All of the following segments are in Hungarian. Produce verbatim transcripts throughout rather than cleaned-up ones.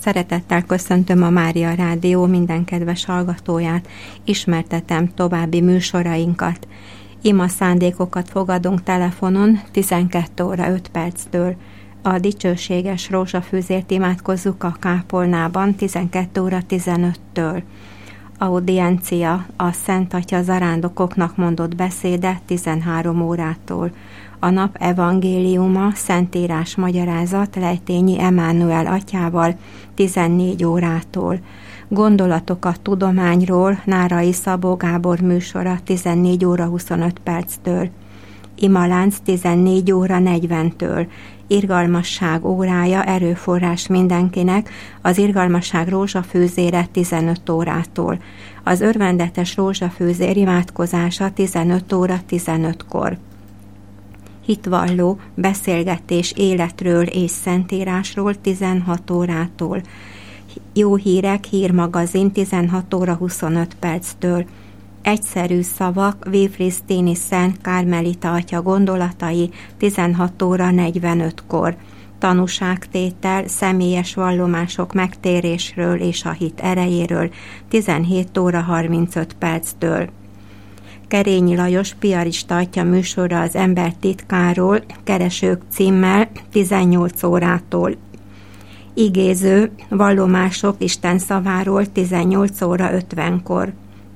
Szeretettel köszöntöm a Mária Rádió minden kedves hallgatóját, ismertetem további műsorainkat. Ima szándékokat fogadunk telefonon tizenkét óra öt perctől. A dicsőséges rózsafűzért imádkozzuk a kápolnában tizenkét óra tizenöttől. Audiencia, a Szent Atya zarándokoknak mondott beszéde tizenhárom órától. A nap evangéliuma, szentírás magyarázat Lejtényi Emánuel atyával tizennégy órától. Gondolatok a tudományról Nárai Szabó Gábor műsora tizennégy óra huszonöt perctől. Imalánc tizennégy óra negyventől. Irgalmasság órája, erőforrás mindenkinek, az irgalmasság rózsafőzére tizenöt órától. Az örvendetes rózsafőzér imádkozása tizenöt óra tizenötkor. Hitvalló, beszélgetés életről és szentírásról tizenhat órától. Jó hírek, hírmagazin tizenhat óra huszonöt perctől. Egyszerű szavak, Wilfrid Steenisen Kármelita atya gondolatai tizenhat óra negyvenötkor. Tanúságtétel, személyes vallomások megtérésről és a hit erejéről tizenhét óra harmincöt perctől. Kerényi Lajos piarista atya műsora az ember titkáról, keresők címmel tizennyolc órától. Igéző, vallomások Isten szaváról tizennyolc óra ötvenkor.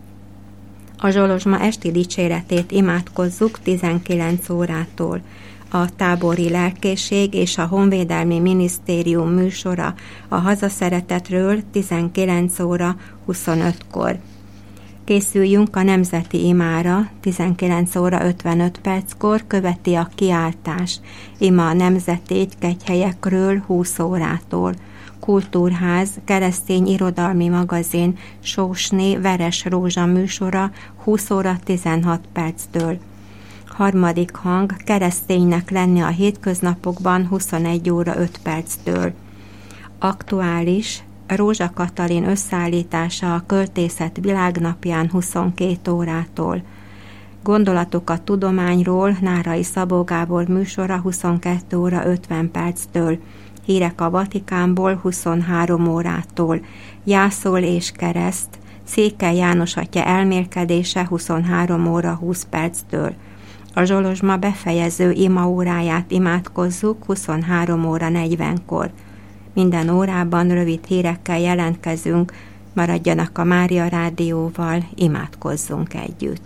A Zsolozsma esti dicséretét imádkozzuk tizenkilenc órától. A tábori lelkészség és a honvédelmi minisztérium műsora a hazaszeretetről tizenkilenc óra huszonötkor. Készüljünk a nemzeti imára, tizenkilenc óra ötvenöt perckor követi a kiáltás. Ima a nemzeti kegyhelyekről húsz órától. Kultúrház, keresztény irodalmi magazin, Sósné Veres Rózsa műsora húsz óra tizenhat perctől. Harmadik hang, kereszténynek lenni a hétköznapokban huszonegy óra öt perctől. Aktuális, Rózsa Katalin összeállítása a költészet világnapján huszonkét órától. Gondolatok a tudományról Nárai Szabó Gábor műsora huszonkét óra ötven perctől. Hírek a Vatikánból huszonhárom órától. Jászol és kereszt, Székely János atya elmélkedése huszonhárom óra húsz perctől. A Zsolozsma befejező imaóráját imádkozzuk huszonhárom óra negyvenkor. Minden órában rövid hírekkel jelentkezünk, maradjanak a Mária Rádióval, imádkozzunk együtt.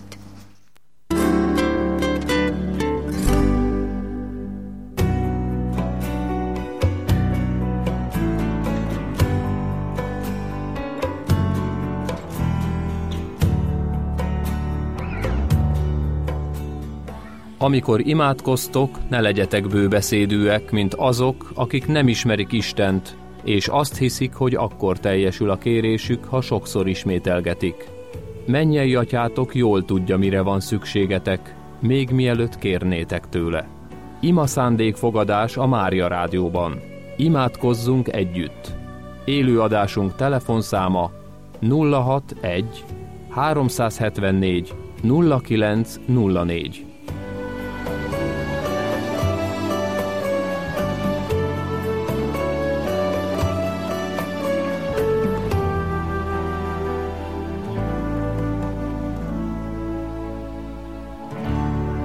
Amikor imádkoztok, ne legyetek bőbeszédűek, mint azok, akik nem ismerik Istent, és azt hiszik, hogy akkor teljesül a kérésük, ha sokszor ismételgetik. Mennyei atyátok jól tudja, mire van szükségetek, még mielőtt kérnétek tőle. Ima szándékfogadás a Mária Rádióban. Imádkozzunk együtt. Élőadásunk telefonszáma nulla hatvanegy háromszázhetvennégy nulla kilenc nulla négy.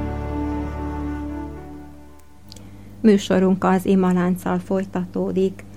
Műsorunk az imalánccal folytatódik.